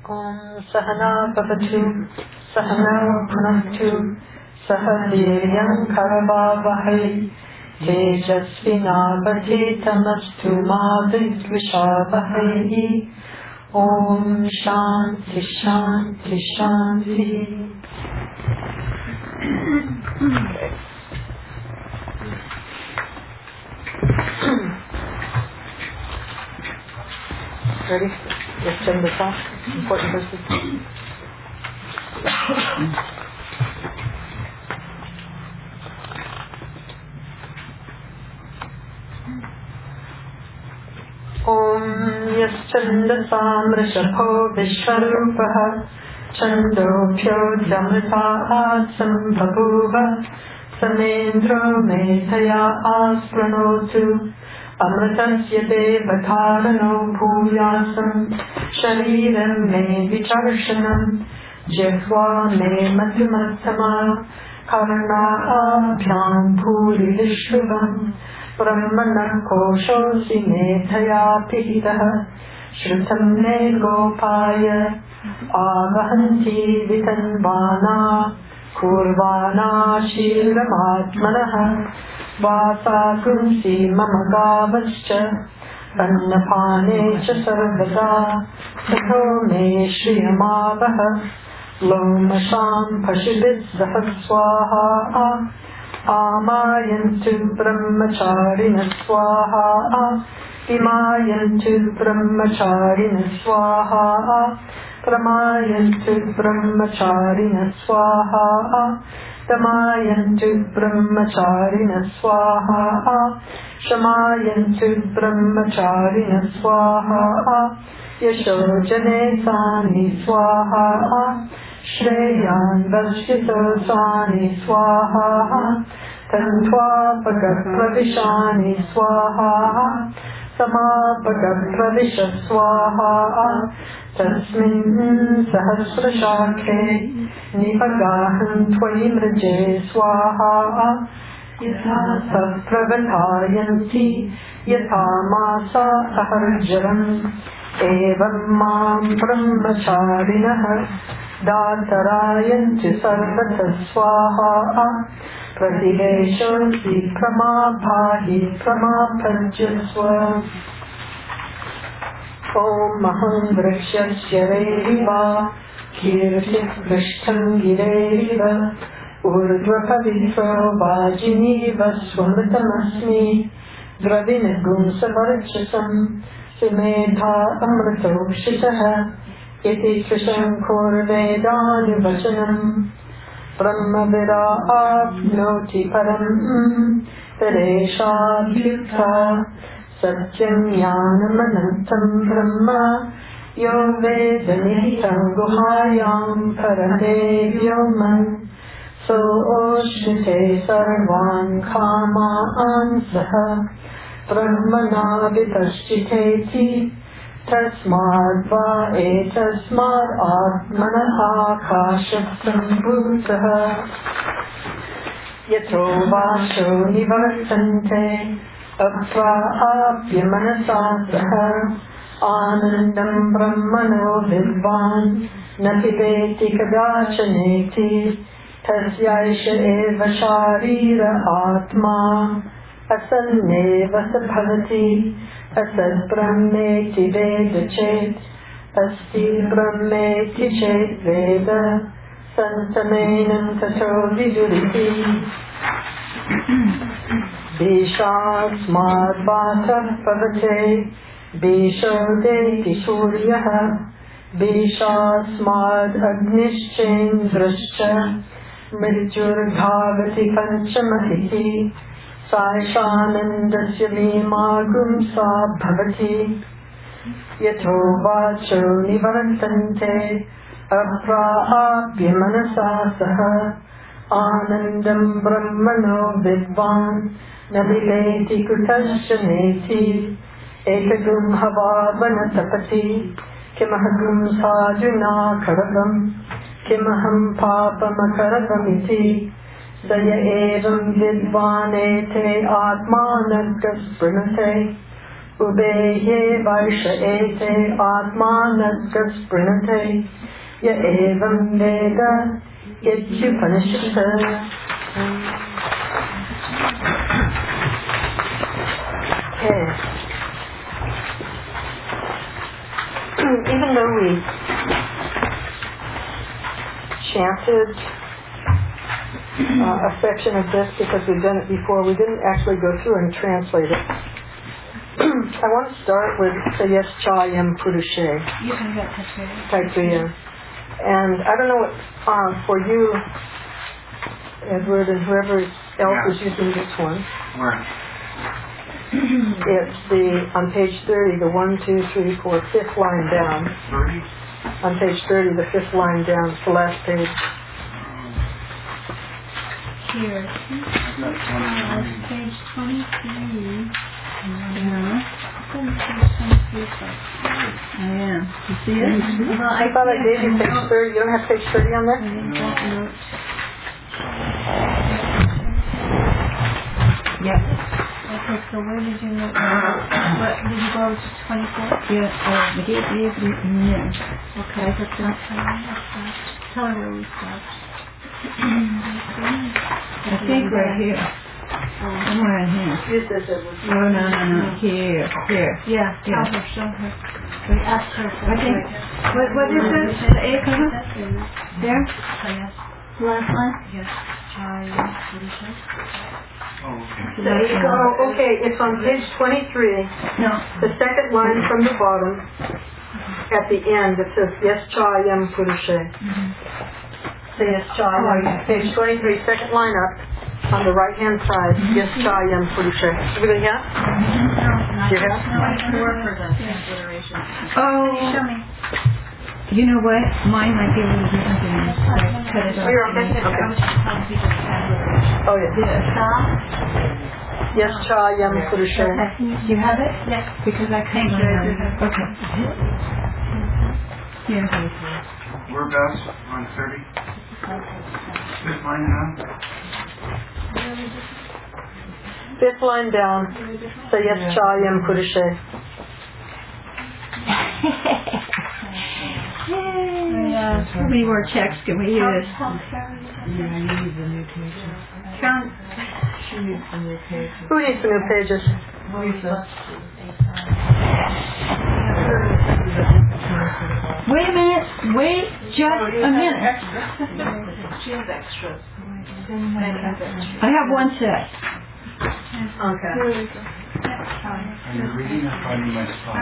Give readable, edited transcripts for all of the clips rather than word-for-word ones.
Om Sahana Bhavatu Sahana Bhunaktu Sahadevyam Karavavahai Tejasvinavadhetamastu ma vidvishavahai. Om Shanti Shanti Shanti. Ready? Let's turn this off. Important verses. Om Yaschandasam Rishabho Vishwarupah Chandopyo Dhamataat Sambhabuva Samendro Methaya Aspranotu Amritasya Devatarano Bhuyasam Shariram Me Vicharshanam Jihva Me Madhumatama Karna Abhyam Bhuri Vishruvam Brahmana Koshosi Methaya Pihitaha Shrutam Me Gopaya Avahanti Vitanvana Kurvana Shiramatmanaha Vasa Kunsi Mamagavascha Annapane Cha Sarvada Sato Me Shriyamavaha Lomasham Pashibit Sahaswaha Amayantu Brahmacharina Swaha Imayantu Brahmacharina Swaha Pramayantu Brahmacharina Swaha Tamayantu Brahmacharina Swaha Shamayantu Brahmacharina Swaha Yashojane Sani Swaha Shreyan Vashito Sani Swaha Tantva Pagat Pravishani Swaha Samapagat Pravisha Swaha Tasmin Sahasrashakhe Nipagahan Tvayimraje Swaha Yatha Sapravatayanti Yatha Masa Aharjaram Evam Mam Brahmacharinaha Datarayanti Sarvata Swaha Pradiveshanti Pramabhahi Pramapajaswa Om Maham Vrikshasya Reva Kirtit Vrishtam Gireva Urdhva Pavitra Vajiniva Swamritamasmi Dravinagum Savarchasam Simedha Amritokshitaha Iti Krisham Kurvedani Vachanam Brahmavira Apnoti Param Tereshabhyukta Satyam Jnanam Anantam Brahma Yo Vedanitam Guhayam Parade Vyoman So Oshrite Sarvan Kamaan Saha Brahmana Vipaschiteti Tasmad va etasmad atmanaha kashaptam bhutaha Yatro vasho nivartante apva apyamanasataha Anandam brahmano vidvan napipeti kadachaneti Tasyaisha eva sharira atma Asanneva sabhavati Asad brahmeti veda chet Asti brahmeti chet veda Santamenam tato viduriti Bishasmad vata pavate Bisho deti suryaha Bishasmad agnischendrascha Mrityur bhavati panchamahiti Saishanandasya vimagum sa bhavati Yato vacho nivartante Apraapya manasa saha Anandam brahmano vidvan Nabhiveti kutashaneti Ekagum havavana tapati Kimahagum sajuna karavam Kimaham papamakaravamiti Daya evam vidvanete atmanaggas pranate Ubehe varsha ete atmanasya sprinate ya evam veda yajjupanishita. Okay. Even though we chanted a section of this because we've done it before, we didn't actually go through and translate it. I want to start with Sayas Chayam Purushe. Taitriya. And I don't know what, for you, Edward, and whoever else is using this one. It's on page 30, the 1, 2, 3, 4, fifth line down. 30? On page 30, the fifth line down, it's the last page. Here. Page 23. Yeah. I am. You see it? I thought I gave you page 30. You don't have page 30 on there? Yes. Okay, so where did you look? What, did you go to 24? Yeah, I gave you, yeah. Okay, I took that. Tell her where we stopped. I think right here. Somewhere in here. Use this, Edward. No. Here. Yeah, tell her, show her. We asked her for I think, what is this? The A cover? There? Yes. Last one? Yes. Okay, it's on page 23. No. The second line from the bottom. At the end, it says, Yes Chayam Purushe. Say Yes Chayam. Page 23, second line up. On the right-hand side, Yes Chayam Purushe. Everybody have? Do you have? Oh. Show me. You know what? Mine might be a little different than this. So I cut it off. Oh, you're okay? Okay. Oh, yeah. Yes Chayam Purushe. Do you have it? Yes. Because I can't Thank you. Okay. Yeah. We're best on 30. Fifth line down. Fifth line down. Say Yes Chayam Purushe. Yeah. How many more checks can we use? Yeah, you need the new pages. Count. She needs the new pages. Who needs the new pages? Lisa. Wait a minute. Wait just a minute. She has extras. I have one set. Okay. Are you reading or finding my spot?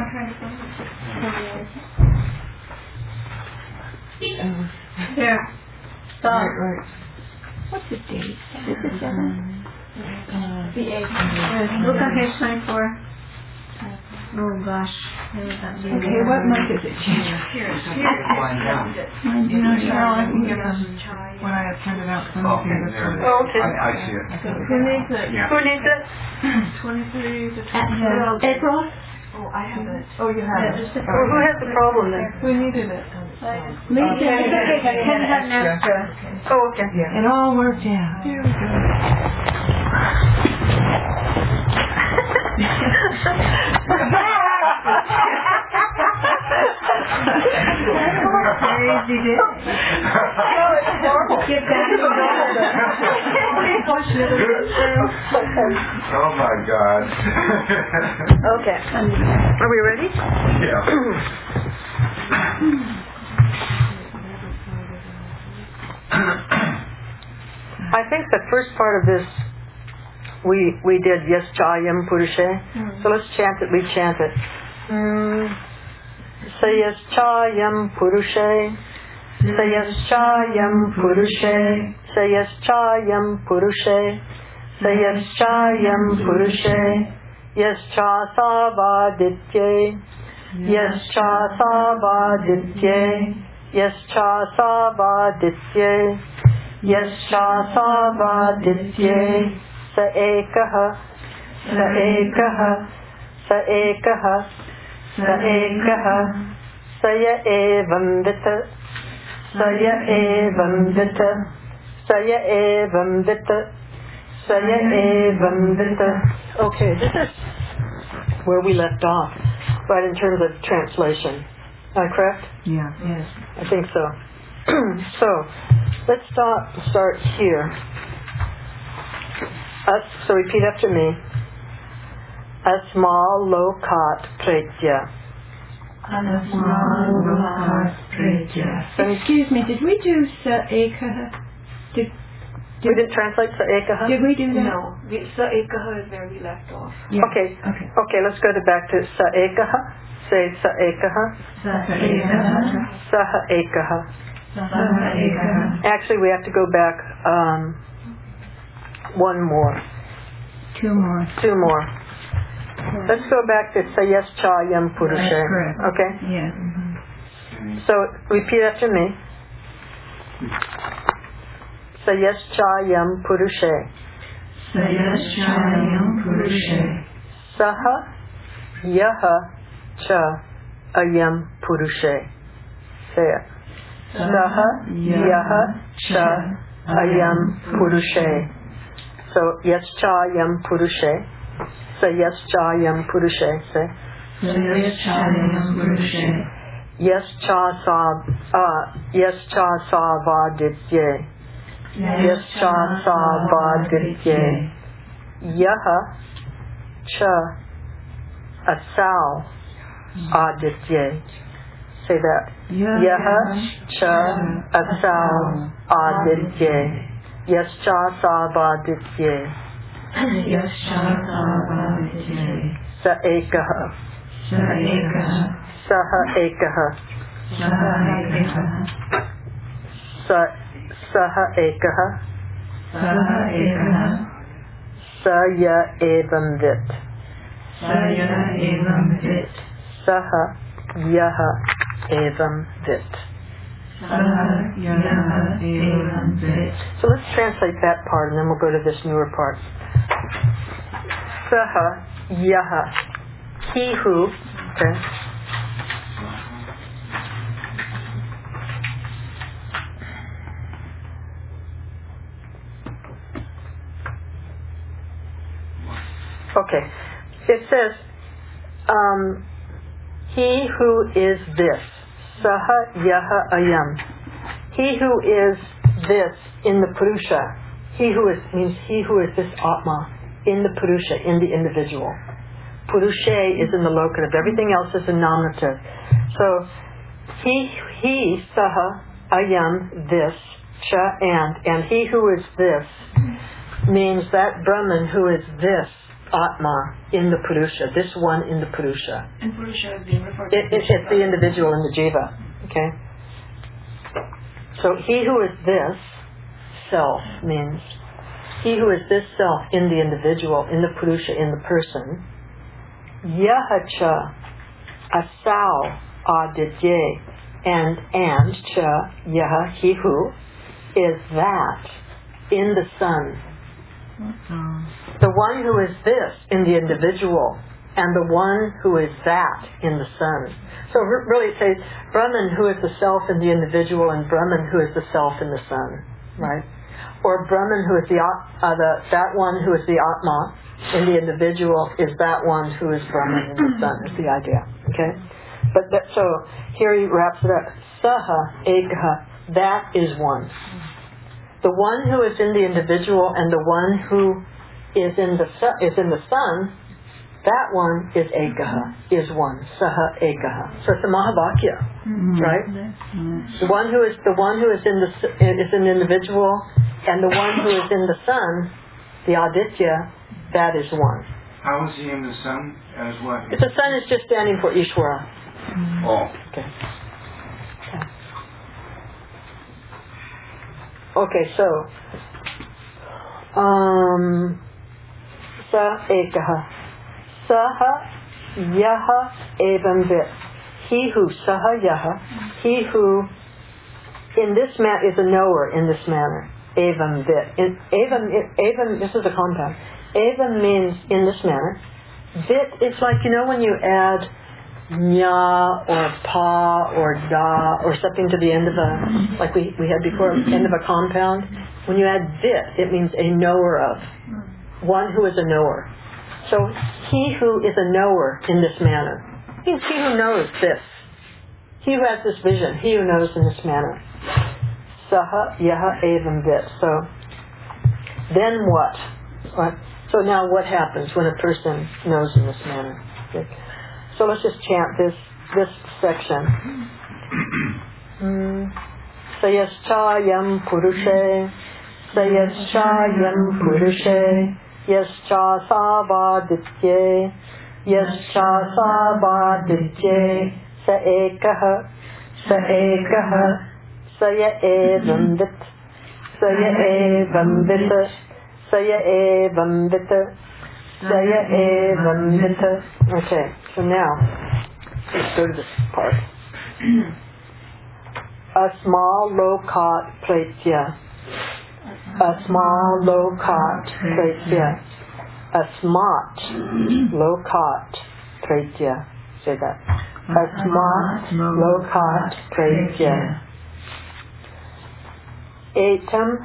Here. Stop. Right. What's the date? Is it the 7th? The 8th. Look on page 24. Oh gosh. Okay, what month is it? Fifth line down. You know, Cheryl, I can give us. When I had printed out some Okay, of the there it is. Oh, okay. I see it. Who needs it? Yeah. Who needs it? 23 to April? Oh, I have it. Oh, you have it. Well, who has the problem then? We needed it. Me too. Ken got an extra. Oh, okay. Yeah. It all worked out. Here we go. Crazy day. Get back to Oh my God. Okay. Are we ready? Yeah. I think the first part of this we did Yes Chayam Purushe. So let's chant it. We chant it. Say Yes Chayam Purushe. Say Yes Chayam Purushe. Say Yes Chayam Purushe. Say Yes Chayam Purushe. Yes Cha Savaditye. Yes Cha Savaditye. Yes Cha Savaditye. Yes Cha Savaditye. Sa Ekaha. Sa Ekaha. Sa Ekaha. Sa Ekaha. Saya Evam Vita. Saya Evam Vita. Saya Evam Vita. Saya Evam Vita. Okay, this is where we left off, right, in terms of translation. Correct? Yeah. Yes. I think so. So, let's start here. So repeat after me. Asma lokat pretya. Excuse me, did we do Sa Ekaha? We didn't translate Sa Ekaha? Did we do that? No, Sa Ekaha is where we left off. Yeah. Okay, let's go back to Sa Ekaha. Say Sa Ekaha. Saha Ekaha. Actually, we have to go back one more. Two more. Let's go back to Sayaschayam Purushe. That's correct. Okay? Yeah. So, repeat after me. Sayaschayam Purushe. Saha Yaha Cha Ayam Purushe. Say it. Saha Yaha Cha Ayam Purushe. So, Yaschayam Purushe. Say Yaschayam Purushe. Say. Yascha Savaditye. Yascha Savaditye. Yaha Cha Asal Aditye. Say that. Yaha Cha Asal Aditye. Yascha Savaditye. Sa Ekaha. Saha Ekaha. Saha Ekaha. Saya Evam Vit. Saha Yaha Evam Vit. So let's translate that part and then we'll go to this newer part. Saha Yaha. He who. Okay. Okay. It says, he who is this. Saha Yaha Ayam. He who is this in the Purusha. He who is means he who is this Atma in the Purusha, in the individual. Purushe is in the locative. Everything else is a nominative. So, he, Saha Ayam, this, Cha, and he who is this means that Brahman who is this Atma in the Purusha, this one in the Purusha. And Purusha is being referred to. It's the individual in the Jiva. Okay? So he who is this self means he who is this self in the individual, in the Purusha, in the person. Yahacha asau aditye and cha yaha he who is that in the sun. The one who is this in the individual and the one who is that in the sun. So really it says Brahman who is the self in the individual and Brahman who is the self in the sun, right? Or Brahman who is that one who is the Atma in the individual is that one who is Brahman in the sun is the idea, okay? But so here he wraps it up. Saha Ekaha, that is one. The one who is in the individual and the one who is in the sun, that one is Ekaha, is one. Saha Ekaha. So it's a Mahavakya, right? The one who is in an individual, and the one who is in the sun, the Aditya, that is one. How is he in the sun? As what? The sun is just standing for Ishvara. Oh. Okay. Okay, so Sa Ekaha. Saha Yaha Evam Vit. He who, Saha Yaha, he who in this manner is a knower in this manner. Evam Vit. Evam, this is a compound. Evam means in this manner. Vit is like, when you add nya or pa or da or something to the end of like we had before, end of a compound. When you add vit, it means a knower of. One who is a knower. So he who is a knower in this manner, means he who knows this, he who has this vision, he who knows in this manner. Saha yaha evam vit. So then what? Right? So now what happens when a person knows in this manner? Okay. So let's just chant this section. Sayaschayam purushe, sayaschayam purushe, yascha savaditye, yascha savaditye, sa ekaha, saya evam vit, saya evam vit, saya evam vit, saya evam vit. Okay, so now let's go to this part. Asma lokat pretya. Asma lokat pretya. Asmat lokat pretya. Say that. Asmat lokat pretya. Etam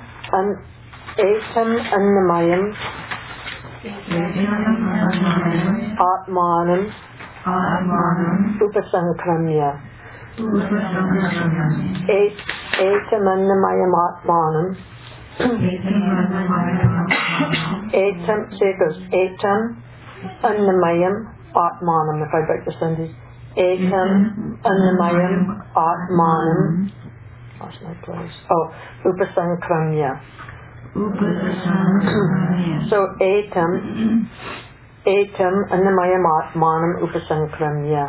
annamayam atmanam upasankramya. Etam annamayam atmanam. Etam, say it goes. Etam annamayam atmanam. If I break the sentence. Etam annamayam atmanam. Lost my place. Oh, upasankramya. So etam annamayam atmanam upasankramya.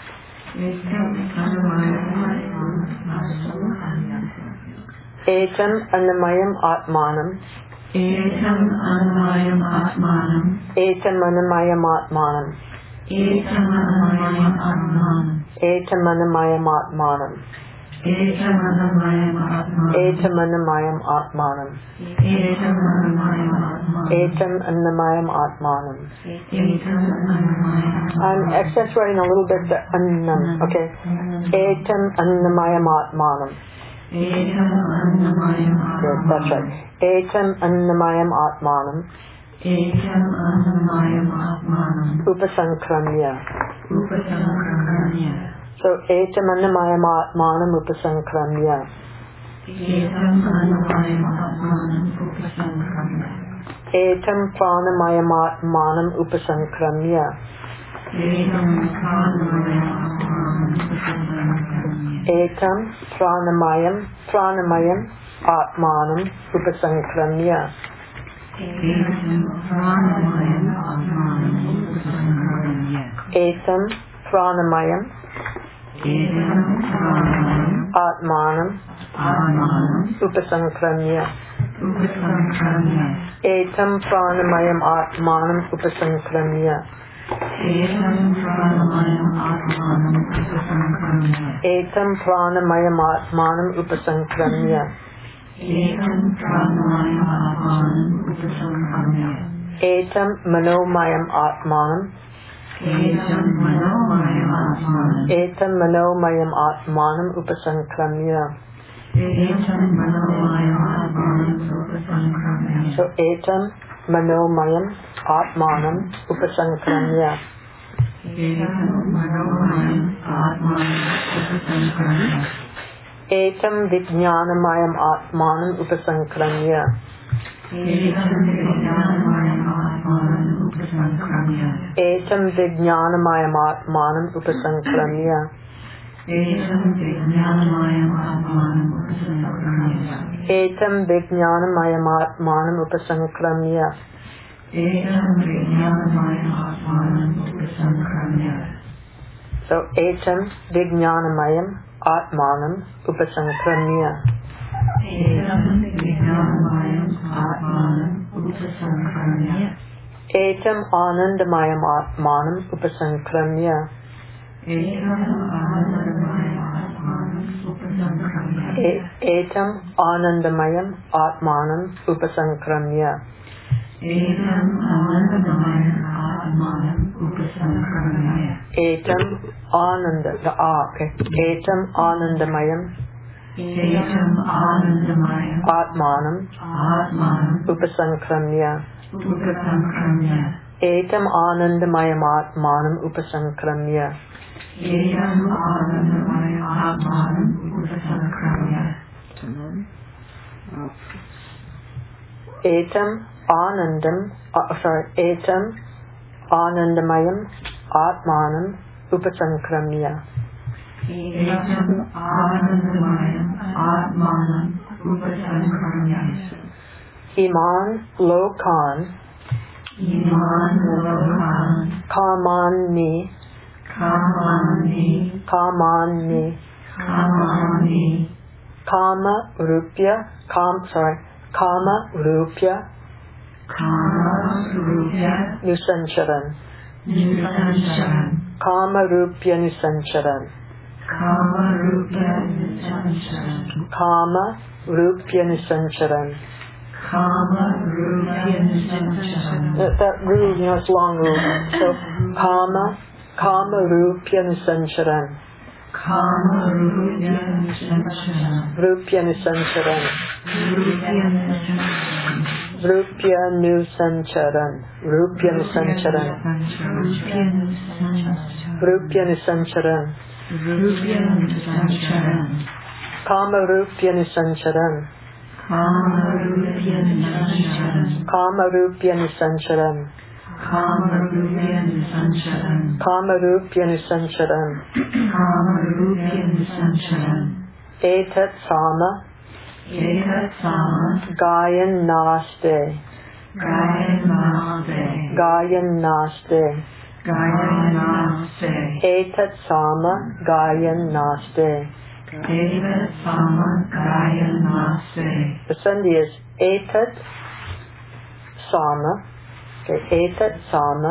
Etam annamayam atmanam. Etam annamayam atmanam. Etam annamayam atmanam. Etam annamayam atmanam. Etam annamayam atmanam. Etam annamayam atmanam. Etam annamayam atmanam. Etam annamayam atmanam. I'm accentuating a little bit the annam. Okay. Etam annamayam atmanam. Etam annamayam atmanam. That's right. Etam annamayam atmanam. Etam annamayam atmanam. Upasankramya. Upasankramya. So etam annamayam atmanam upasankramya. Etam annamayam atmanam upasankramya. Etam pranamayam atmanam upasankramya. Etam pranamayam atmanam upasankramya. Etam pranamayam atmanam upasankramya. Etam pranamayam atmanam upasankramya. Etam pranamayam atmanam upasankramya. Etam manomayam atmanam. Etam manomayam atmanam upasankramya. So etam manomayam atmanam upasankramya. Etam vijnanamayam atmanam upasankramya. Etam vijnanamayam atmanam upasankramya. Etam vijnanamayam atmanam upasankramya. So etam vijnanamayam atmanam upasankramya. Etam anandamayam atmanam upasankramya. Etam anandamayam atmanam upasankramya. Etam ananda, the okay. Etam anandamayam atmanam upasankramya. Etam Anandamayam Atmanam Upasankramya. Etam Anandamayam Atmanam Upasankramya. Etam Anandamayam Atmanam Upasankramya. Etam Anandamayam Atmanam Upasankramya. Iman Lokan Kamanmi Kama Rupya Nusancharan. Kama Rupya Nusancharan. Kama Rupya Nusancharan. That ru, it's long ru. So Kama Rupya Nusancharan. Rupya Nusancharan. Rupya Nusancharan. Rupya Nusancharan. Rupya Nusancharan. Kama Rupya Nusancharan. Kama Rupya Nusancharan. Kama Rupya Nusancharan. Etat Sama Gayan Naste. Etat Sama Gayan Naste. The Sandhi is Etat Sama. Okay, Etat Sama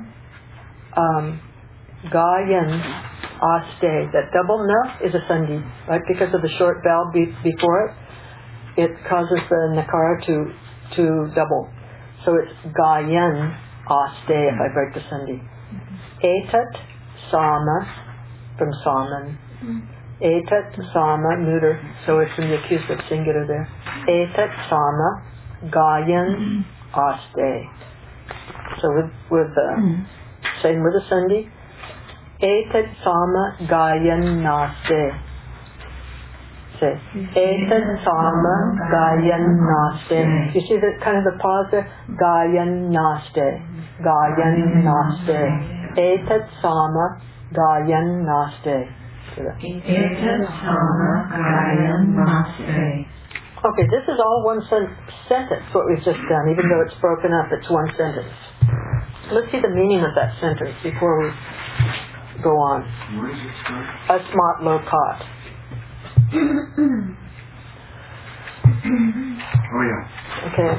Gayan Aste. That double na is a Sandhi, right? Because of the short vowel before it, it causes the nakara to double. So it's Gayan Aste if I break the Sandhi. Etat Sama from Saman. Etat Sama neuter, so it's in the accusative singular there. Etat Sama Gayan Aste. So with saying with the Sandhi, Etat Sama Gayan Naste. Say Etat Sama Gayan Naste. You see the kind of the pause there? Gayan Naste. Gayan Naste. Etat Sama Gayan Naste. Okay, this is all one sentence, what we've just done. Even though it's broken up, it's one sentence. Let's see the meaning of that sentence before we go on. Where does it start? Asmat Lokat. Oh, yeah. Okay.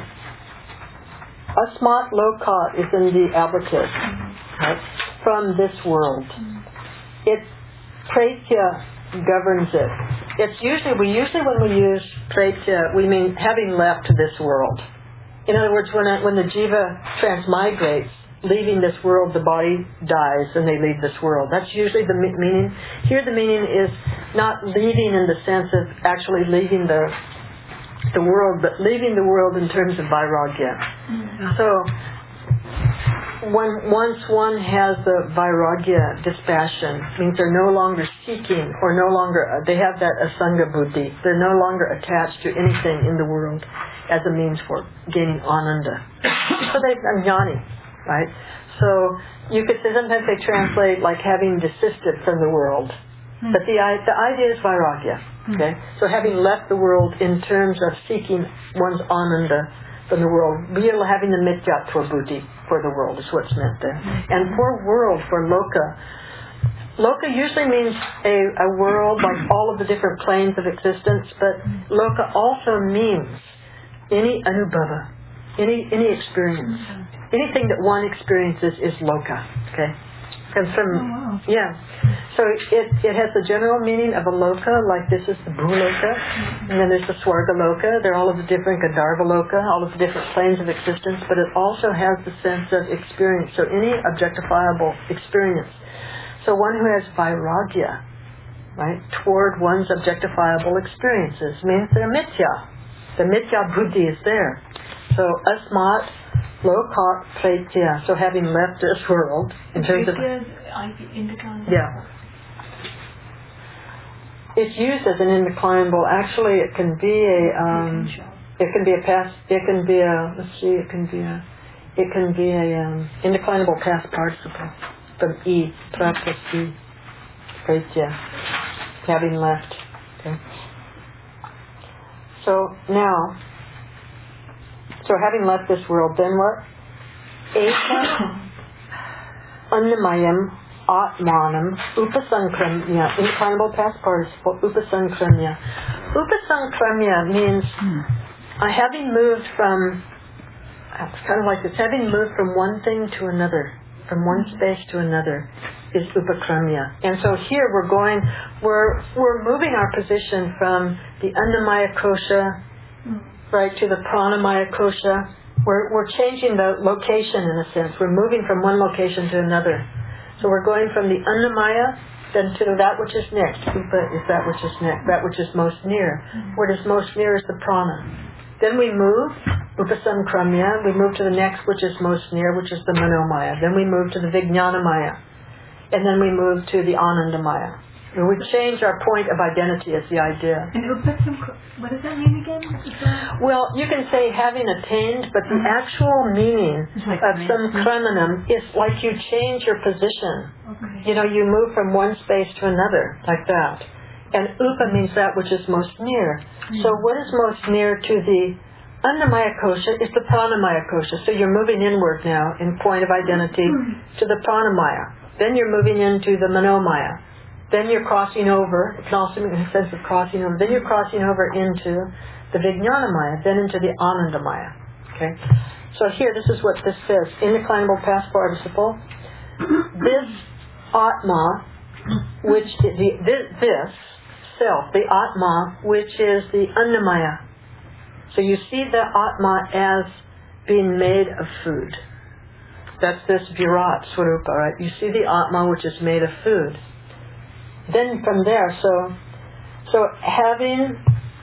Asmat Lokat is in the ablative, right? From this world. It's Pratya governs it. It's usually when we use Pratya, we mean having left this world. In other words, when the jiva transmigrates, leaving this world, the body dies and they leave this world. That's usually the meaning. Here the meaning is not leaving in the sense of actually leaving the world, but leaving the world in terms of vairagya. So once one has the vairagya, dispassion, means they're no longer seeking or no longer, they have that asanga buddhi. They're no longer attached to anything in the world as a means for gaining ananda. So they're jnani, right? So you could say, sometimes they translate like having desisted from the world. But the idea is vairagya, okay? So having left the world in terms of seeking one's ananda from the world, really having the mityattva buddhi for the world is what's meant there. And for world, for loka usually means a world like all of the different planes of existence, but loka also means any anubhava, any experience. Anything that one experiences is loka, okay? And so it has the general meaning of a loka, like this is the bhuloka, and then there's the swarga loka. They're all of the different gandharva loka, all of the different planes of existence, but it also has the sense of experience, so any objectifiable experience. So one who has vairagya, right, toward one's objectifiable experiences means they're mithya. The mithya buddhi is there. So asmat Loka Praitya. So having left this world, in terms of... Yeah. It's used as an indeclinable. Actually, it can be a past. It can be a. Let's see. It can be a indeclinable past participle from e practice e praitya, having left. Okay. So now, having left this world, then what? Eka Annamayam Atmanam Upasankramya, indeclinable past participle, Upasankramya. Upasankramya means having moved from, it's kind of like this, having moved from one thing to another, from one space to another, is Upakramya. And so here we're moving our position from the Annamaya Kosha, right, to the Pranamaya Kosha. We're changing the location in a sense. We're moving from one location to another. So we're going from the Annamaya then to that which is next. Upa is that which is next, that which is most near. What is most near is the prana. Then we move, Upasankramya, we move to the next which is most near, which is the Manomaya. Then we move to the Vijnanamaya. And then we move to the Anandamaya. And we change our point of identity as the idea. And what does that mean again? Well, you can say having attained, but the actual meaning of Sankramanam is like you change your position. Okay. You know, you move from one space to another, like that. And Upa means that which is most near. So what is most near to the Annamaya Kosha is the Pranamaya Kosha. So you're moving inward now in point of identity to the Pranamaya. Then you're moving into the Manomaya. Then you're crossing over, it can also mean a sense of crossing over. Then you're crossing over into the Vijnanamaya, then into the Anandamaya. Okay? So here, this is what this says. Indeclinable past participle. This Atma, which is this self, the Atma, which is the Annamaya. So you see the Atma as being made of food. That's this Virat Swarupa, right? You see the Atma which is made of food. Then from there, so having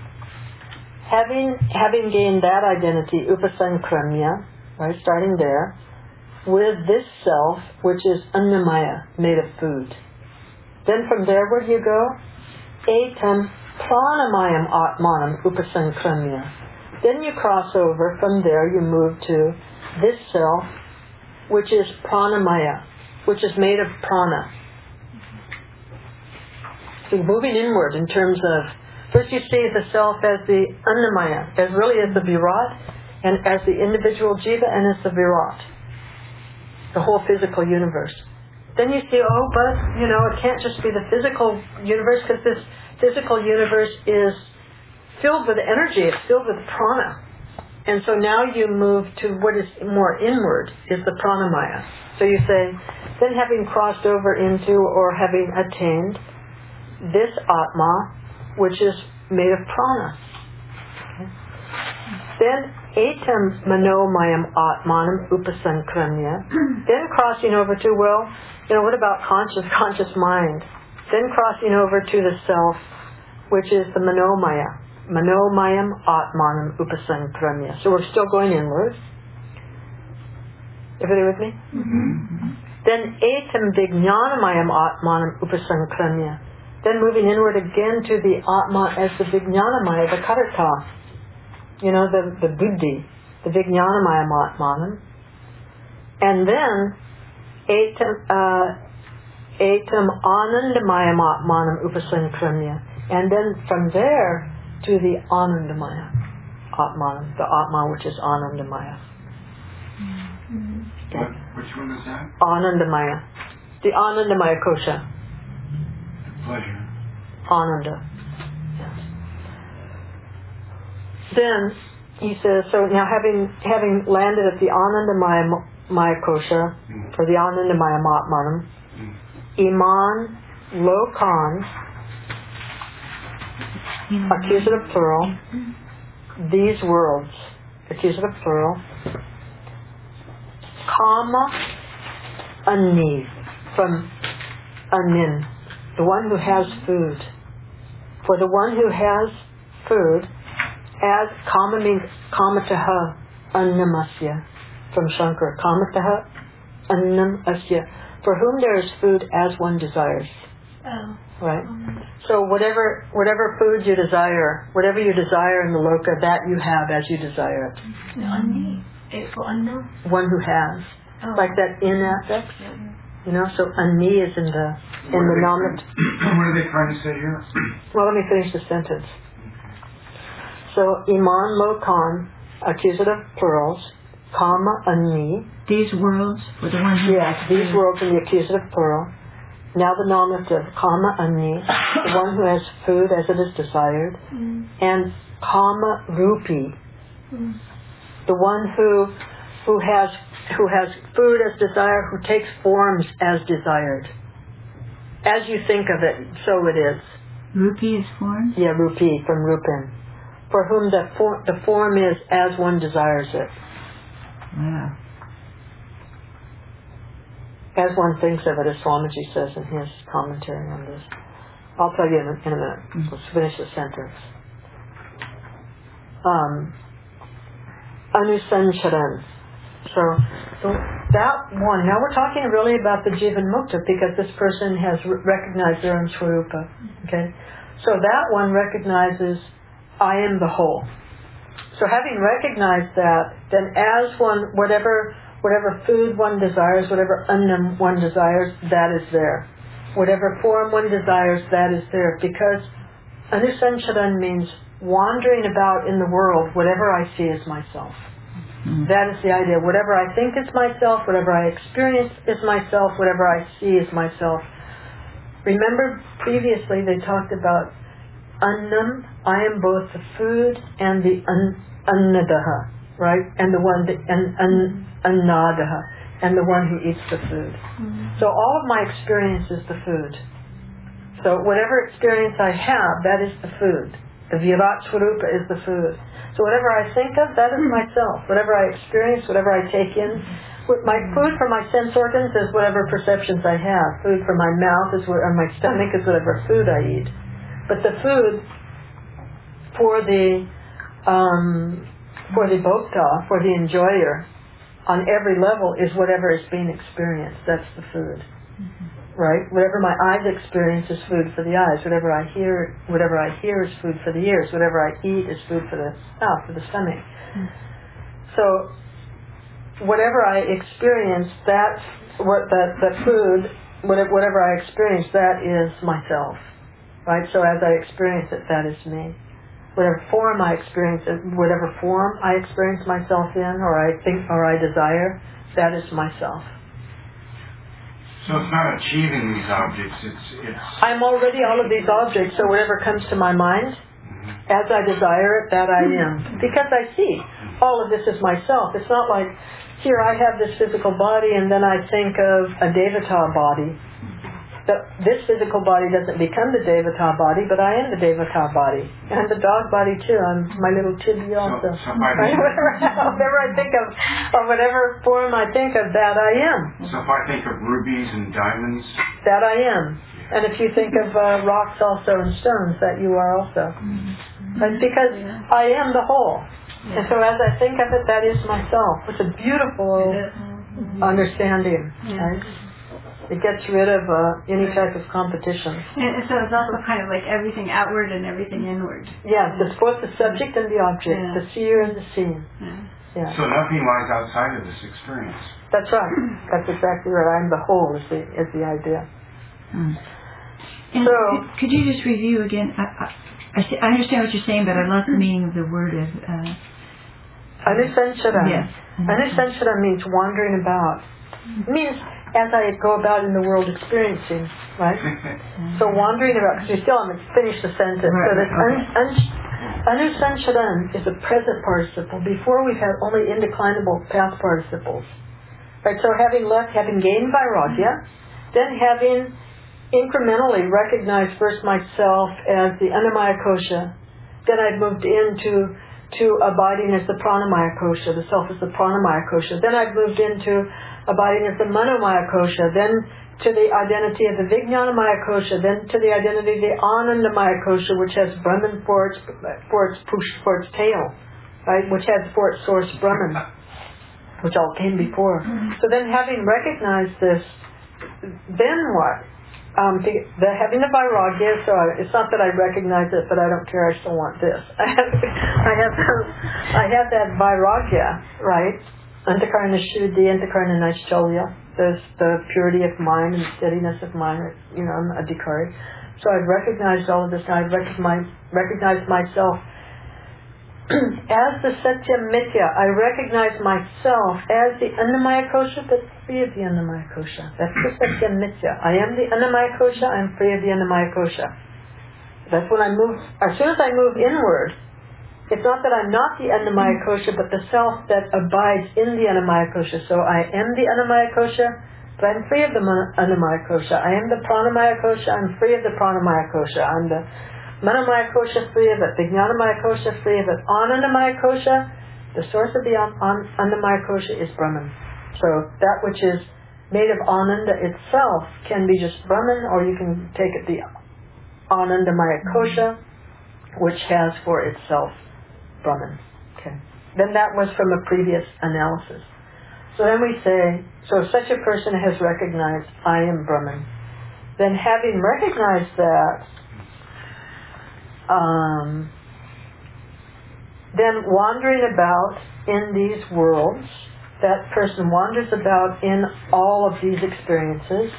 gained that identity, Upasankramya, right, starting there, with this self, which is Annamaya, made of food. Then from there, where do you go? Etam Pranamayam Atmanam Upasankramya. Then you cross over, from there you move to this self, which is Pranamaya, which is made of prana. So moving inward in terms of, first you see the self as the Annamaya, as really as the Virat, and as the individual Jiva, and as the Virat, the whole physical universe. Then you see, but, it can't just be the physical universe, because this physical universe is filled with energy, it's filled with prana. And so now you move to what is more inward, is the Pranamaya. So you say, then having crossed over into, or having attained, this Atma, which is made of prana. Okay. Then Etam Manomayam Atmanam Upasankramya. Then crossing over to, what about conscious mind? Then crossing over to the self, which is the Manomaya. Manomayam Atmanam Upasankramya. So we're still going inward. Everybody with me? Mm-hmm. Then Etam Vijnanamayam Atmanam Upasankramya. Then moving inward again to the Atma as the Vijnanamaya, the Karata. The Buddhi, the Vijnanamaya Atmanam. And then Etam Anandamaya Atmanam Upasankramya. And then from there to the Anandamaya Atmanam, the Atma which is Anandamaya. Which one is that? Anandamaya. The Anandamaya Kosha. Pleasure. Ananda. Yes. Then he says, so now having landed at the Anandamaya Kosha, or the Anandamaya Atmanam, Iman Lokan, accusative plural, these worlds, accusative plural, Kama Ani, from Anin, the one who has food. For the one who has food, as Kama means Kamataha Annamasya, from Shankara. Kamataha annam asya. For whom there is food as one desires. Oh. Right? So whatever food you desire, whatever you desire in the loka, that you have as you desire it. Anni. It's for Anna. One who has. Oh. Like that in affect. You know, so ani is in the nominative. What are they trying to say here? Well, let me finish the sentence. So iman lokan, accusative plurals, kama ani. These worlds were the ones who... Yes, these worlds in the accusative plural. Now the nominative, kama ani, the one who has food as it is desired, and kama rupi, the one who has food as desired, who takes forms as desired. As you think of it, so it is. Rupi is form? Yeah, rupi, from rupin. For whom the form is as one desires it. Wow. As one thinks of it, as Swamiji says in his commentary on this. I'll tell you in a minute. Let's finish the sentence. Anusancharan. So that one, now we're talking really about the Jivan Mukta because this person has recognized their own Swarupa. Okay? So that one recognizes, I am the whole. So having recognized that, then as one, whatever food one desires, whatever annam one desires, that is there. Whatever form one desires, that is there. Because anusancharan means wandering about in the world, whatever I see is myself. That is the idea. Whatever I think is myself, whatever I experience is myself, whatever I see is myself. Remember previously they talked about annam, I am both the food and the annadaha, right? And the one that annadaha, and the one who eats the food. So all of my experience is the food. So whatever experience I have, that is the food. The Virat Swarupa is the food. So whatever I think of, that is myself. Whatever I experience, whatever I take in. My food for my sense organs is whatever perceptions I have. Food for my mouth is or my stomach is whatever food I eat. But the food for the bhokta, for the enjoyer, on every level is whatever is being experienced. That's the food. Right? Whatever my eyes experience is food for the eyes. Whatever I hear is food for the ears. Whatever I eat is food for the mouth, for the stomach. So whatever I experience, that's what the food. Whatever I experience, that is myself. Right? So as I experience it, that is me. Whatever form I experience myself in, or I think, or I desire, that is myself. So it's not achieving these objects, it's... I'm already all of these objects, so whatever comes to my mind, as I desire it, that I am. Because I see, all of this is myself. It's not like, here I have this physical body and then I think of a Devata body. This physical body doesn't become the Devata body, but I am the Devata body. And the dog body too. I'm my little chibi also. Whatever I think of, or whatever form I think of, that I am. So if I think of rubies and diamonds? That I am. And if you think of rocks also and stones, that you are also. But because I am the whole. And so as I think of it, that is myself. It's a beautiful understanding. Right? It gets rid of any type of competition. And so it's also kind of like everything outward and everything inward. Yeah, it's both the subject and the object, the seer and the seen. Yeah. So nothing lies outside of this experience. That's right. That's exactly right. I'm the whole is the idea. And so, could you just review again? I understand what you're saying, but I lost the meaning of the word of... Anusancharan. Yes. Anusancharan means wandering about. It means as I go about in the world experiencing, right? So wandering about, because we still haven't finished the sentence. So this anusancharan is a present participle. Before we've had only indeclinable past participles. Right, so having gained vairagya, then having incrementally recognized first myself as the annamaya kosha, then I've moved into abiding as the pranamaya kosha, the self is the pranamaya kosha. Then I've moved into abiding as the manomaya kosha, then to the identity of the vijnanamaya kosha, then to the identity of the anandamaya kosha, which has Brahman for its tail, right? Which has for its source Brahman. which all came before. So then having recognized this, then what? Having the vairagya, so it's not that I recognize it, but I don't care, I still want this. I have that vairagya, right? Antakarana Shuddhi, Antakarana Naichalya. There's the purity of mind and steadiness of mind, I'm a Adhikari. So I've recognized all of this, and I've recognized myself as the Satya Mithya. I recognize myself as the Annamaya Kosha that's free of the Annamaya Kosha. That's the Satya Mithya. I am the Annamaya Kosha, I am free of the Annamaya Kosha. That's when I move, as soon as I move inward, it's not that I'm not the Annamaya Kosha, but the self that abides in the Annamaya Kosha. So I am the Annamaya Kosha, but I'm free of the Annamaya Kosha. I am the Pranamaya Kosha, I'm free of the Pranamaya Kosha. I'm the Manamaya Kosha, free of it. The Jnanamaya Kosha, free of it. Anandamaya Kosha, the source of the Anandamaya Kosha is Brahman. So that which is made of Ananda itself can be just Brahman, or you can take it the Anandamaya Kosha, which has for itself Brahman. Okay. Then that was from a previous analysis. So then we say, so if such a person has recognized, I am Brahman, then having recognized that, then wandering about in these worlds, that person wanders about in all of these experiences,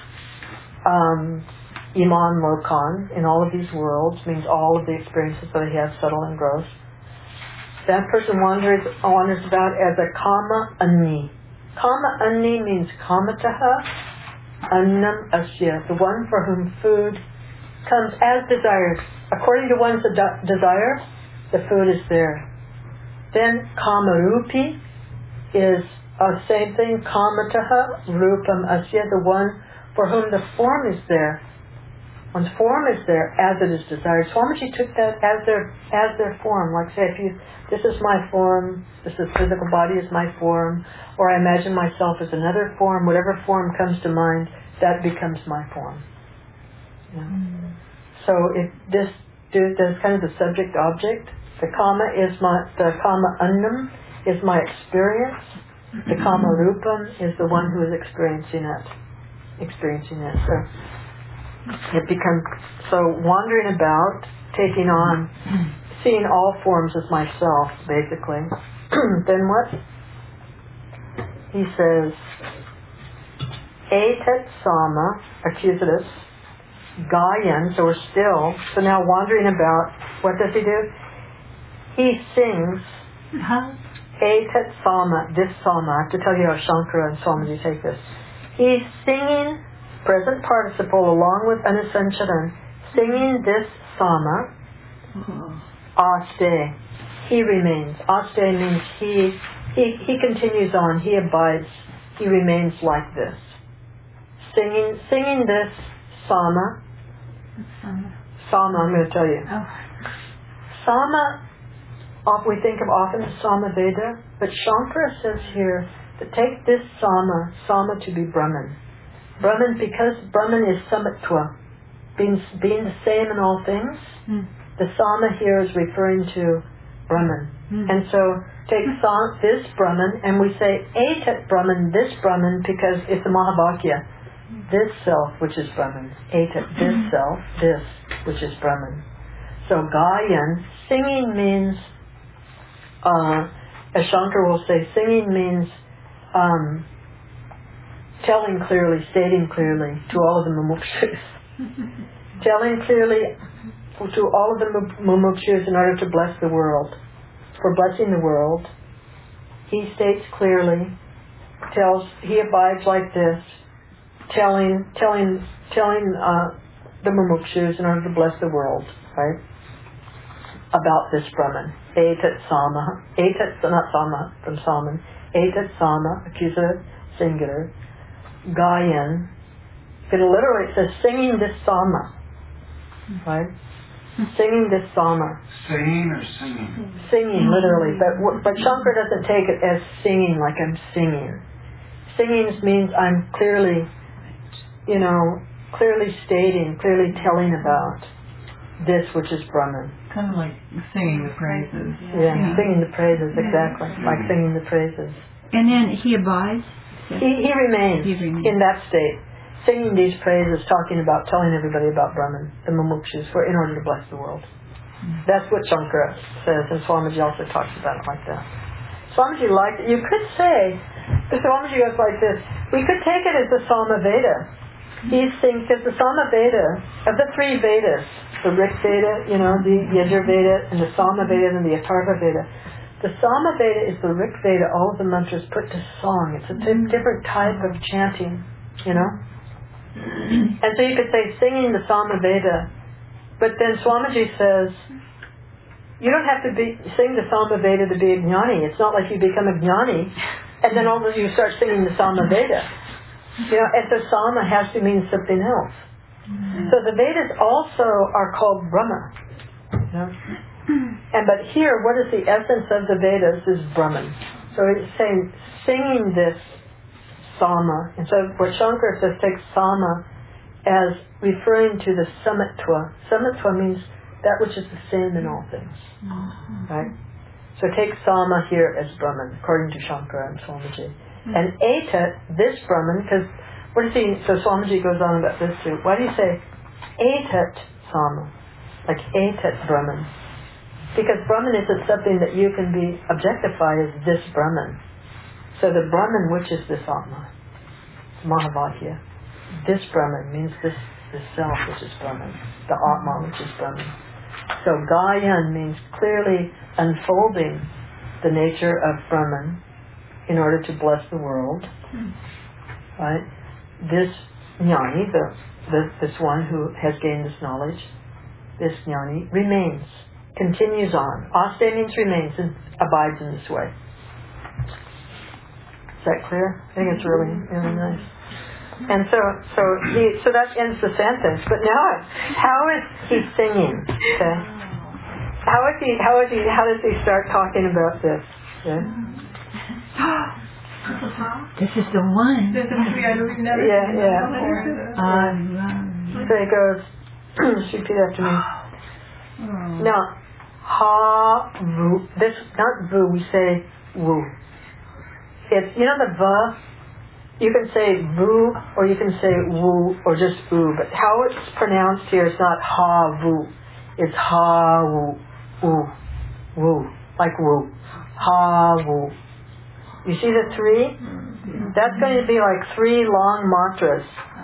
Iman Lokan, in all of these worlds, means all of the experiences that he has, subtle and gross. That person wanders about as a Kama Anni. Kama Anni means Kamataha Annam Asya, the one for whom food comes as desired. According to one's desire, the food is there. Then Kamarupi is the same thing, Kamataha Rupam Asya, the one for whom the form is there. One's form is there as it is desired. Swamiji took that as their form. Like say, this is my form, this is physical body is my form, or I imagine myself as another form, whatever form comes to mind, that becomes my form. Yeah. So if there's kind of the subject object. The kama annam is my experience. The kama rupam is the one who is experiencing it. So it becomes, so wandering about, taking on, seeing all forms as myself, basically. Then what? He says, etat sama, accusative, gayan, so we're still, so now wandering about, what does he do? He sings, etat sama, this sama, I have to tell you how Shankara and Swamiji take this. He's singing, present participle along with Anusancharan, singing this sama, aste, he remains. Aste means he continues on, he abides, he remains like this. Singing this sama, I'm going to tell you. Sama, we think of often as Sama Veda, but Shankara says here to take this sama to be Brahman. Brahman, because Brahman is samatva, being the same in all things, the sama here is referring to Brahman. And so take this Brahman, and we say etat Brahman, this Brahman, because it's a Mahavakya. This self, which is Brahman. Etat, this self, this, which is Brahman. So Gayan, singing means, as Shankara will say, singing means telling clearly, stating clearly to all of the mumukshus. Telling clearly to all of the mumukshus in order to bless the world. For blessing the world, he states clearly, he abides like this, telling the mumukshus in order to bless the world, right? About this Brahman. Etat sama, not sama, from Salman. Etat sama, accusative, singular. Gayan, literally it says singing this sama, right? Singing this sama. Saying or singing? Singing, literally. But Shankara doesn't take it as singing like I'm singing. Singing means I'm clearly stating, clearly telling about this which is Brahman. Kind of like singing the praises. Yeah, singing the praises, exactly. Like singing the praises. And then he abides? He remains He remains. in that state, singing these praises, talking about, telling everybody about Brahman, the mumukshus, in order to bless the world. That's what Shankara says, and Swamiji also talks about it like that. Swamiji liked it. You could say, the Swamiji goes like this, we could take it as the Sama Veda. He's saying, because the Sama Veda, of the three Vedas, the Rig Veda, the Yajur Veda, and the Sama Veda, and the Atharva Veda, the Sama Veda is the Rig Veda, all of the mantras put to song. It's a different type of chanting, And so you could say singing the Sama Veda, but then Swamiji says, you don't have to sing the Sama Veda to be a jnani. It's not like you become a jnani, and then all of a sudden you start singing the Sama Veda. And the Sama has to mean something else. So the Vedas also are called Brahma, but here, what is the essence of the Vedas is Brahman. So it's saying, singing this Sama. And so what Shankara says takes Sama as referring to the Samatva. Samatva means that which is the same in all things. Right? So take Sama here as Brahman, according to Shankara and Swamiji. And Etat, this Brahman, because so Swamiji goes on about this too. Why do you say Etat Sama? Like Etat Brahman? Because Brahman isn't something that you can be objectified as this Brahman. So the Brahman, which is this Atma, Mahavakya, this Brahman means this self, which is Brahman, the Atma, which is Brahman. So Gayan means clearly unfolding the nature of Brahman in order to bless the world. Right? This jnani, this one who has gained this knowledge, this jnani remains. Continues on. Aste means remains and abides in this way. Is that clear? I think it's really, really nice. And so that ends the sentence. But now, how is he singing? Okay. How does he start talking about this? Okay? This is the one. Yeah. So he goes, repeat after me. Now, ha, vu. This, not vu, we say wu. It's, the va, you can say vu, or you can say wu, or just u. But how it's pronounced here is not ha, vu. It's ha, wu, wu, like wu. Ha, wu. You see the three? That's going to be like three long mantras.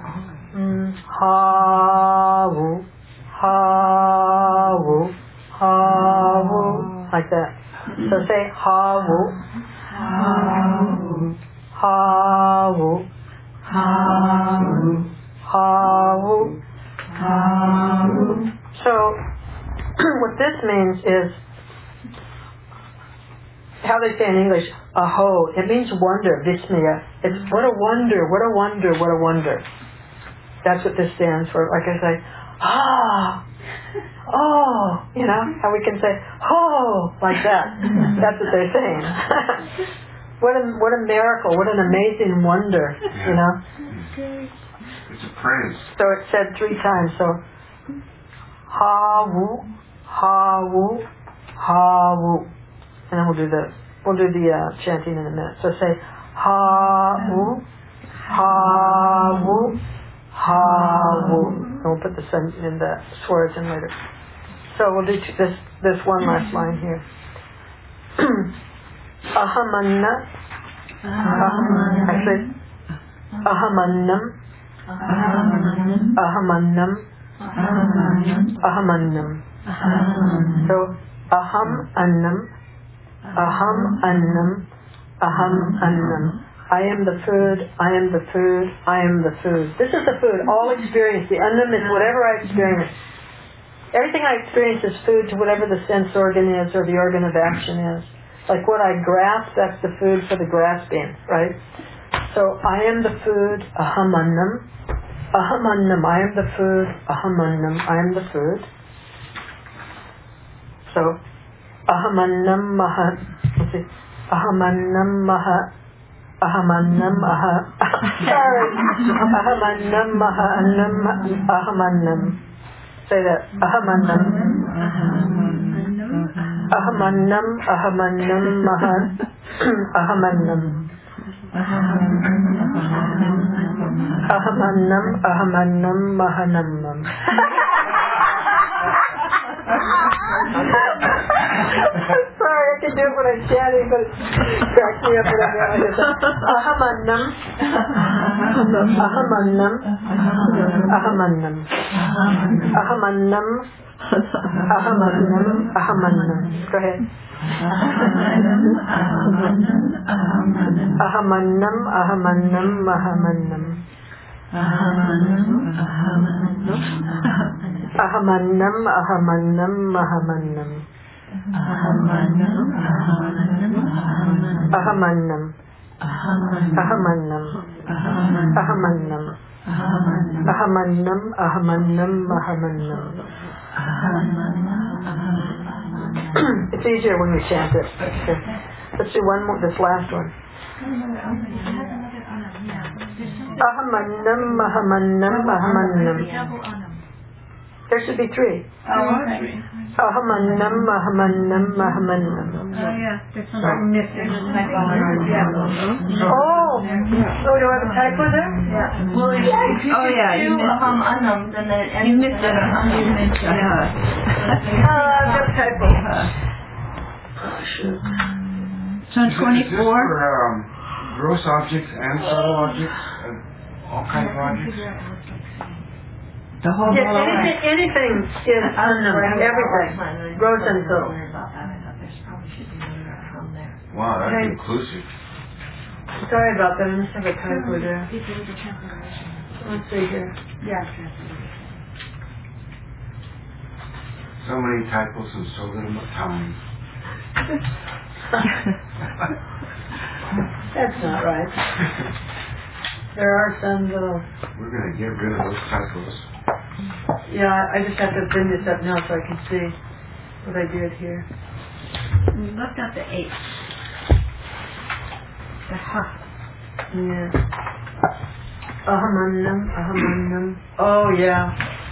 Ha, wu. Ha, wu, ha, wu, like that. So say ha, wu, ha, wu, ha, wu, ha, wu, ha, wu, ha, wu. So what this means is, how they say in English, aho, it means wonder, vismaya. It's what a wonder, what a wonder, what a wonder. That's what this stands for. Like I say, oh, how we can say, oh, like that. That's what they're saying. What a miracle, what an amazing wonder, It's a praise. So it's said 3 times, so, ha, wu, ha, wu, ha, wu. And then we'll do the chanting in a minute. So say, ha, wu, ha, wu, ha, wu. And we'll put the swords in later. So we'll do this one last line here. Ahamanna. Actually, ahamannam. Ahamannam. Ahamannam. So aham annam. Aham annam. Aham annam. I am the food, I am the food, I am the food. This is the food, all experience. The annam is whatever I experience. Everything I experience is food to whatever the sense organ is or the organ of action is. Like what I grasp, that's the food for the grasping, right? So I am the food, aham annam. Aham annam, I am the food, aham annam, I am the food. So, aham annam maha, let's see, aham annam maha. Ahamannam sorry. Ahamannam ahamannam. Say that. Ahamannam. Ahamannam ahamannam ahamannam. Ahamannam, ahamannam, mahanamam. Sorry, I can do it when I'm chatting, but it cracks me up when I'm really Ahamannam, ahamannam, ahamannam, ahamannam, ahamannam, ahamannam. Go ahead. Ahamannam, ahamannam, mahamannam. Ahamannam, ahamannam, mahamannam. Ahamannam, ahamannam, ahamannam, ahamannam, ahamannam, mahamannam. It's easier when we chant it. Okay. Let's do one more, this last one. Ahamannam, mahamannam, mahamannam. There should be three. Ahamannam, mahamannam, mahamannam. Oh, yeah. There's something missing. Oh, do I have a typo there? Yeah. Well, if you do aham then it You missed it. You missed it. I've got a typo. So Is this 24. for gross objects and subtle objects? All kinds of objects? The whole Yeah, anything is unknown, everything. Gross and subtle. Wow, that's inclusive. Sorry about that, I must have a typo there. Let's see here. So many typos in so little time. That's not right. There are some little... We're going to get rid of those typos. Yeah, I just have to bring this up now so I can see what I did here. We left out the H. The ha. Yeah. Ahamannam, ahamannam. Oh, yeah.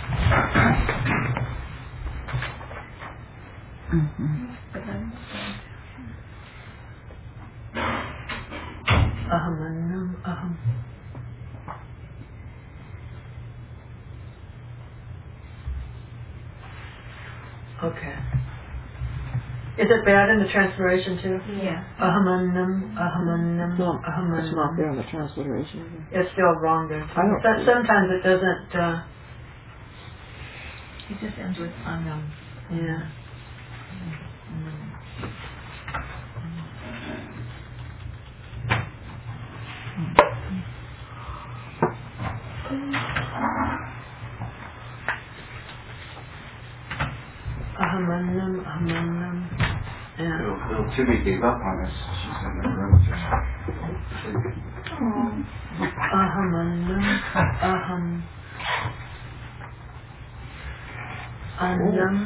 Ahamannam, aham. Okay. Is it bad in the transliteration too? Yeah. Ahamannam, ahamannam, ahamannam. It's not there in the transliteration. It's still wrong there. I don't see it. Sometimes it doesn't, It just ends with unknown. yeah. Ahamannam, ahamannam. Yeah. Little Timmy gave up on us. She's in the room with us. Ahamannam, aham. Annam.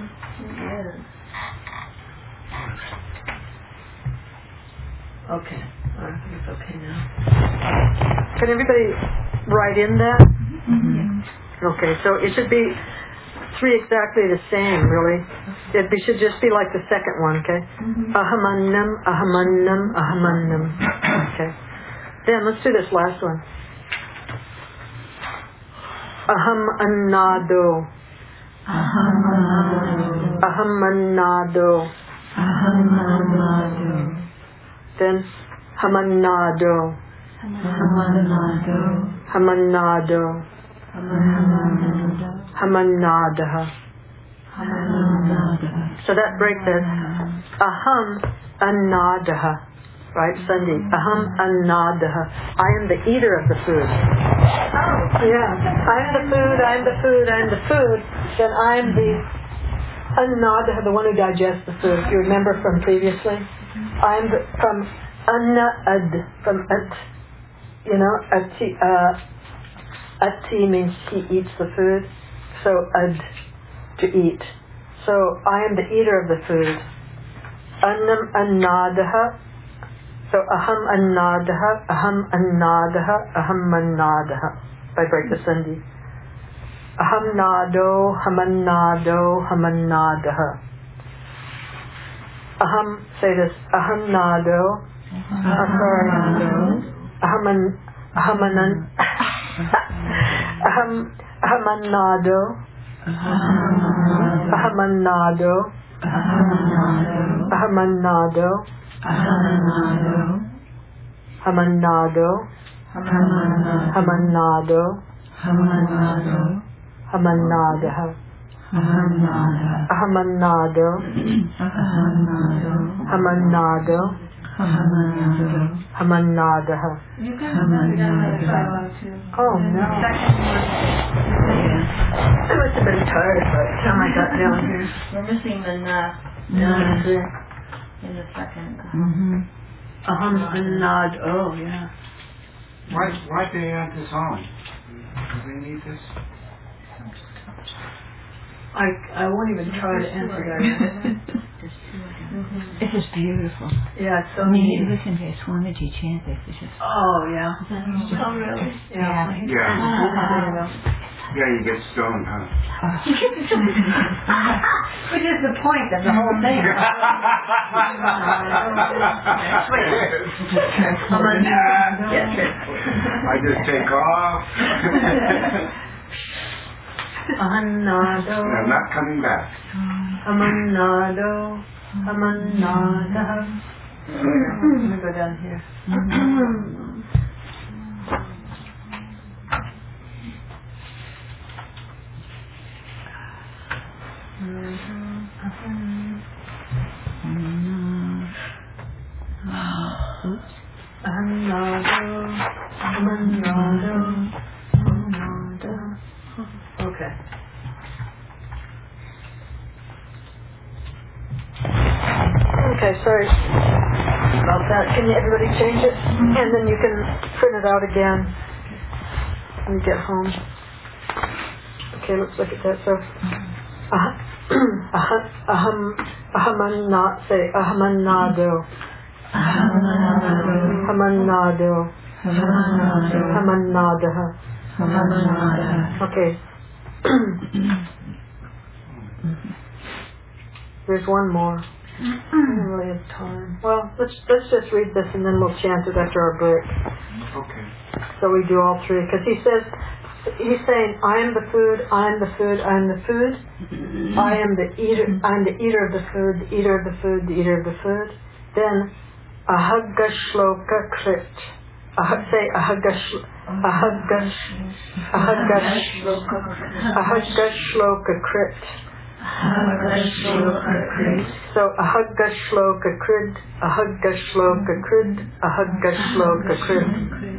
Okay. I think it's okay now. Can everybody write in that? Okay, so it should be three exactly the same, really. It should just be like the second one, okay? Ahamannam, ahamannam, ahamannam. Okay. Then let's do this last one. Aham annado. Aham annado. Then hamannado. Hamannado. Hamannadaha. So that breaks it. Aham annadaha. Right, Sunday. Aham annadaha. I am the eater of the food. Yeah. I am the food, I am the food, I am the food. Then I am the annadaha, the one who digests the food. If you remember from previously. I am from anna-ad, from at. You know, ati means he eats the food. So ad, to eat. So I am the eater of the food. Annam annadaha. So aham annadaha, aham annadaha, aham mannadaha. If I break the sandhi. Aham nado, hamannado, hamannadaha. Aham, say this. Aham nado. Sorry. Ahamanado. Ahamanado. Ahamanado. Hamanado. Hamanado. Hamanadaha. Ahamanado. Hamanado. Hamanadaha. You guys have done that solo too. Oh no. I was a bit tired by the time I got down here. We're missing the na in the second. Ahamanado. Oh yeah. Why'd they add this on? Do they need this? I won't even try to answer that. This is beautiful. Yeah, it's so I mean, you neat. listen to Swamiji chant this. It's just, Oh yeah. Oh really? Yeah. Yeah. Yeah, you get stoned, huh? Which is the point of the whole thing. I just take off. Ahamanado. And I'm not coming back. Ahamanado. Ahamanada. Let me go down here. Okay. Okay, sorry about that. Can everybody change it? And then you can print it out again when you get home. Okay, let's look at that. So, Ahamanado. Hamanado. Hamanadaha. Okay. There's one more. I don't really have time. Well, let's just read this and then we'll chant it after our break. Okay. So we do all three. Because he's saying, I am the food, I am the food, I am the food. I am the eater of the food, the eater of the food, the eater of the food. Then, Ahagga Shloka Krit. Say Ahagga Shloka Krit. So Ahagga Shloka Krid, Ahagga Shloka Krid, Ahagga Shloka Krid.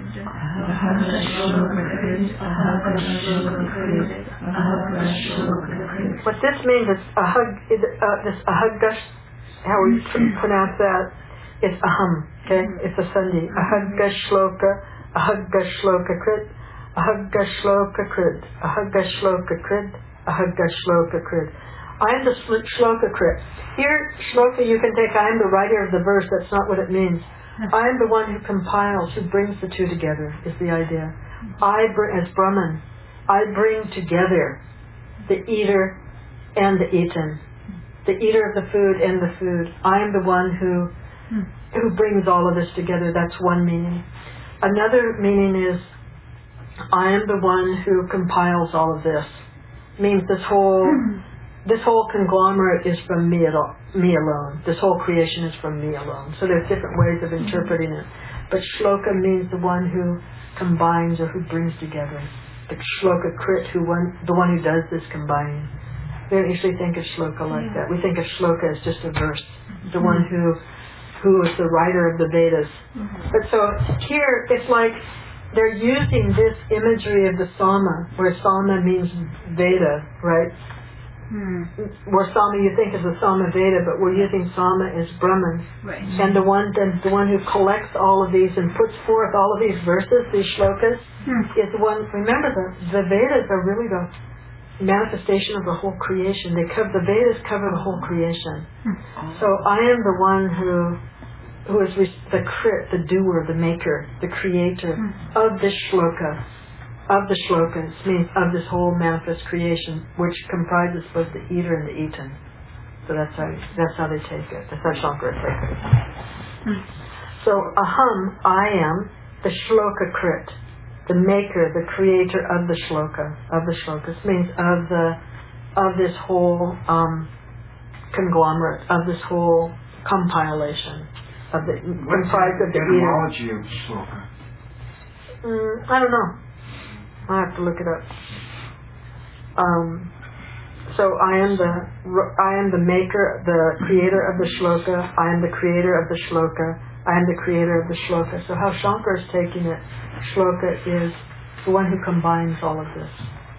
What this means is this Ahagga, how we pronounce that, is aham. Okay, it's a sandhi. Ahagga Shloka, Ahagga Shloka Krid, Ahagga Shloka Krid, Ahagga Shloka Krid, Ahagga Shloka Krid. I am the Shloka Krit. Here, Shloka, you can take, I am the writer of the verse. That's not what it means. I am the one who compiles, who brings the two together, is the idea. As Brahman, I bring together the eater and the eaten. The eater of the food and the food. I am the one who brings all of this together. That's one meaning. Another meaning is, I am the one who compiles all of this. Means this whole conglomerate is from me alone. This whole creation is from me alone. So there's different ways of interpreting it. But Shloka means the one who combines or who brings together. The Shloka Krit, the one who does this combining. We don't usually think of Shloka like that. We think of Shloka as just a verse. The one who is the writer of the Vedas. But so here it's like they're using this imagery of the Sama, where Sama means Veda, right? Where Sama you think is the Sama Veda, but we're using Sama as Brahman. right. And the one who collects all of these and puts forth all of these verses, these shlokas, is the one. Remember, the Vedas are really the manifestation of the whole creation. The Vedas cover the whole creation. So I am the one who is the Krit, the doer, the maker, the creator of this shloka. Of the shlokas, means of this whole manifest creation, which comprises both the eater and the eaten. So that's how they take it. That's how Shankara takes it. So aham, I am, the shloka krit, the maker, the creator of the shlokas, means of this whole conglomerate, of this whole compilation, comprised of the etymology of shloka? I don't know. I have to look it up. So I am the maker, the creator of the shloka. I am the creator of the shloka. I am the creator of the shloka. So how Shankara is taking it, shloka is the one who combines all of this,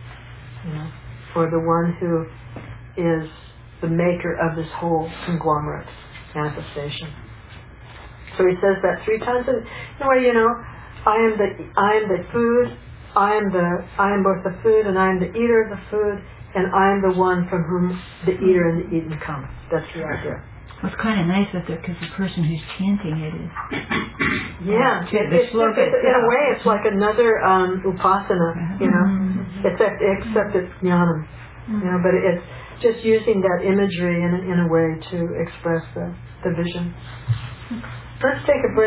or the one who is the maker of this whole conglomerate manifestation. So he says that 3 times, and in a way, I am the food. I am both the food, and I am the eater of the food, and I am the one from whom the eater and the eaten come. That's the idea. What's kind of nice with it, because the person who's chanting it is... Yeah, the sloka in a way, it's like another upasana, except it's jnanam, but it's just using that imagery in a way to express the vision. Let's take a break.